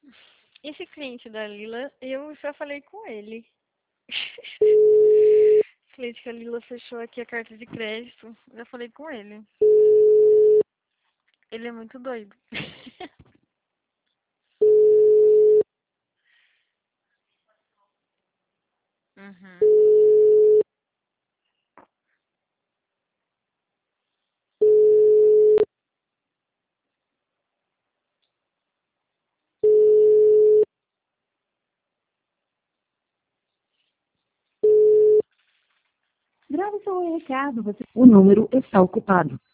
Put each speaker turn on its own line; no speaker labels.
Esse cliente da Lila, eu já falei com ele. Cliente que a Lila fechou aqui a carta de crédito, já falei com ele. Ele é muito doido. Uhum.
Grave seu recado. O número está ocupado.